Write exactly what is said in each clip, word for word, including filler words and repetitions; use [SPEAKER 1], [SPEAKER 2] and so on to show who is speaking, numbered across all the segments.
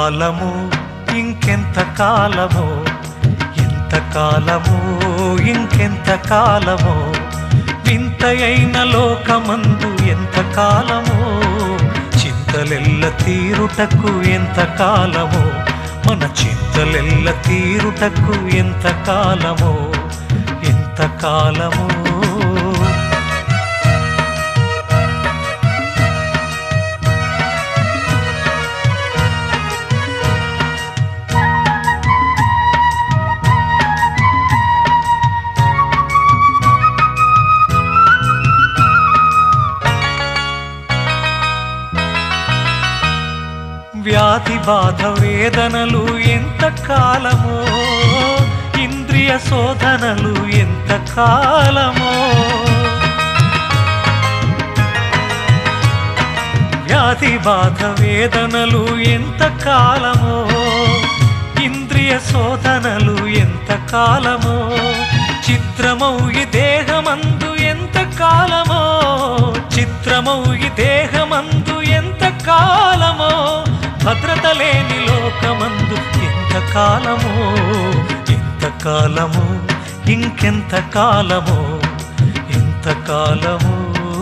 [SPEAKER 1] కాలము ఇంకెంత కాలమో, ఎంత కాలమో ఇంకెంత కాలమో, వింతయైన లోకమందు ఎంత కాలమో, చింతలెల్ల తీరుటకు ఎంత కాలమో, మన చింతలెల్ల తీరుటకు ఎంత కాలమో, ఎంత కాలమో. వ్యాధి బాధ వేదనలు ఎంత కాలమో, ఇంద్రియ శోధనలు ఎంత కాలమో, వ్యాధి బాధ వేదనలు ఎంత కాలమో, ఇంద్రియ శోధనలు ఎంత కాలమో, చిత్రమౌ ఈ దేహమందు ఎంత కాలమో, చిత్రమౌ ఈ దేహమందు ఎంత కాలమో, భద్రత లేని లోకమందు ఎంత కాలమో, ఎంత కాలమో ఇంకెంత కాలమో, ఎంత కాలమో.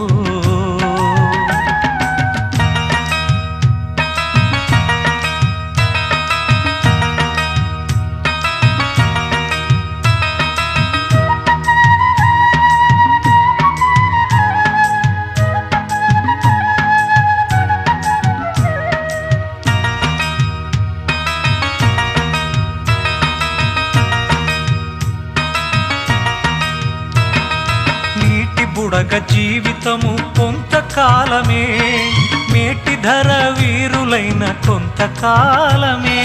[SPEAKER 1] బుడగ జీవితము కొంతకాలమే, మేటి ధర వీరులైన కొంతకాలమే,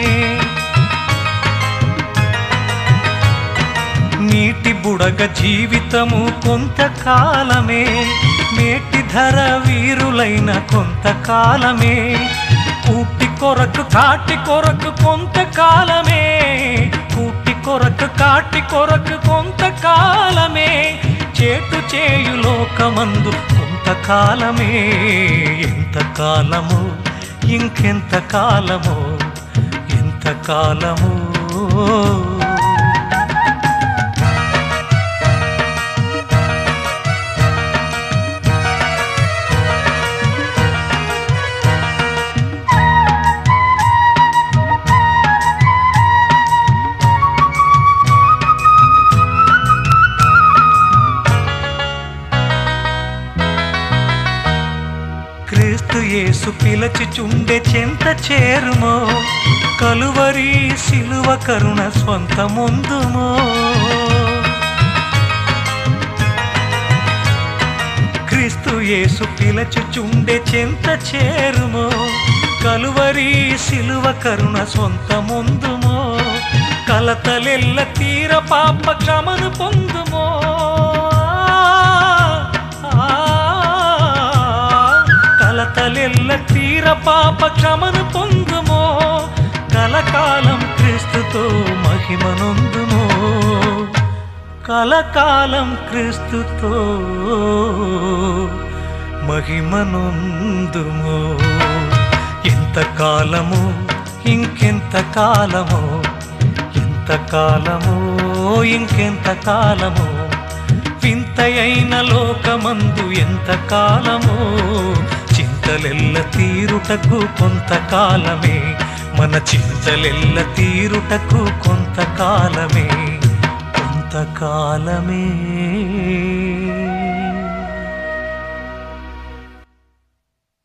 [SPEAKER 1] నీటి బుడగ జీవితము కొంతకాలమే, మేటి ధర వీరులైన కొంతకాలమే, కూటి కొరకు కాటి కొరకు కొంతకాలమే, కూటి కొరకు కాటి కొరకు కొంతకాలమే, చేటు చేయు లోకమందు కొంతకాలమే, ఎంత కాలము ఇంకెంత కాలమో, ఎంత కాలమో. క్రీస్తు యేసు పిలచిచుండె చెంత చేరుమో, కలువరి సిలువ కరుణ స్వంతముందుమో, క్రీస్తు యేసు పిలచిచుండె చెంత చేరుమో, కలువరి సిలువ కరుణ స్వంతముందుమో, కలతలెల్ల తీర పాప క్షమను పొందుమో, కలతలెల్ల తీర పాప క్షమను పొందుమో, కలకాలం క్రీస్తుతో మహిమనొందుమో, కలకాలం క్రీస్తుతో మహిమనొందుమో. ఎంత కాలము ఇంకెంత కాలమో, ఎంత కాలమో ఇంకెంత కాలమో, వింతయైన లోకమందు ఎంత కాలమో, చింతలెల్ల తీరుటకు కొంతకాలమే, మన చింతలెల్ల తీరుటకు కొంతకాలమే, కొంతకాలమే.